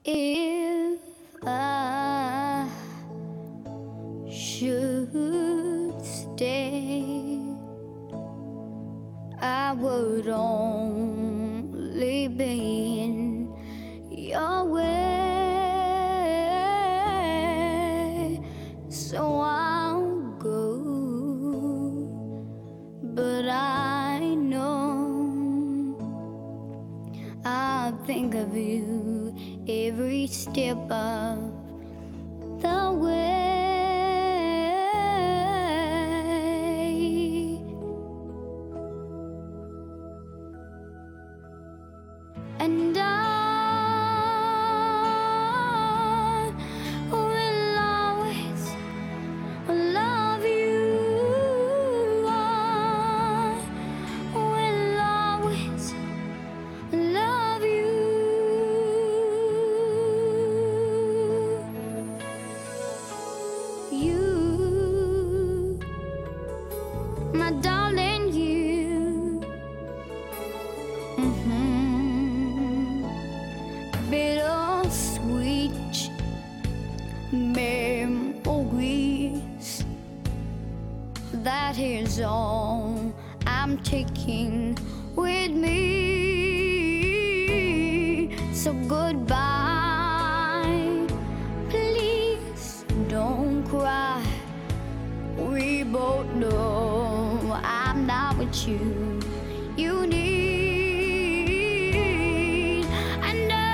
If I should stay, I would only be in your way. So I'll go, but I know I'll think of you every step of the way. And I will always love you. I will always love you. You, my darling, you. Bittersweet memories, that is all I'm taking with me. So goodbye, please don't cry. We both know I'm not what you need. And I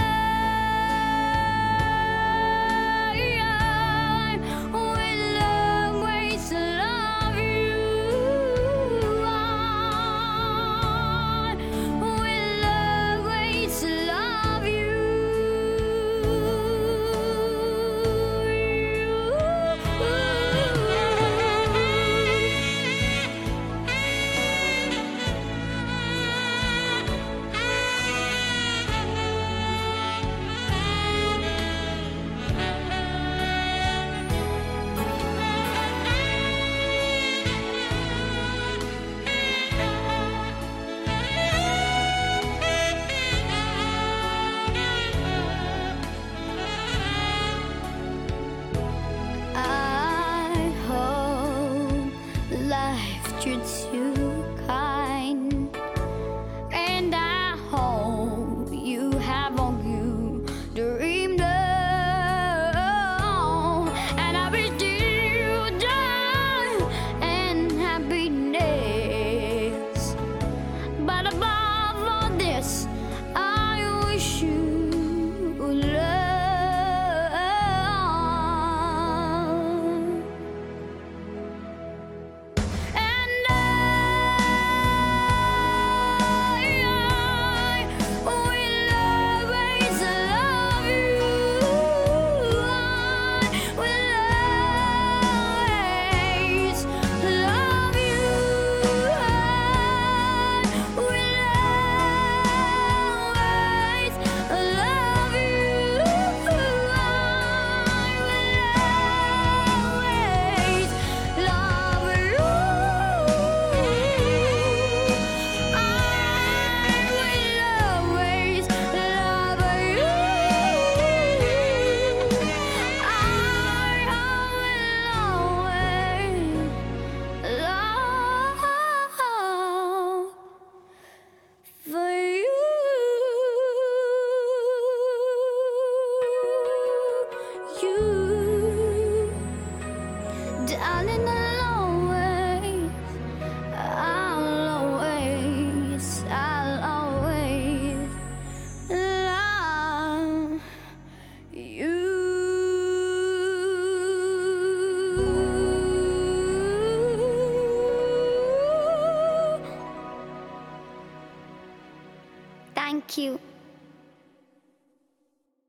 will always love you. I will always love you. I hope life treats you kind, and I hope you have all you dreamed of, and I wish you joy and happiness. But above all this, I wish you love. Darling, I'll always love you. Thank you.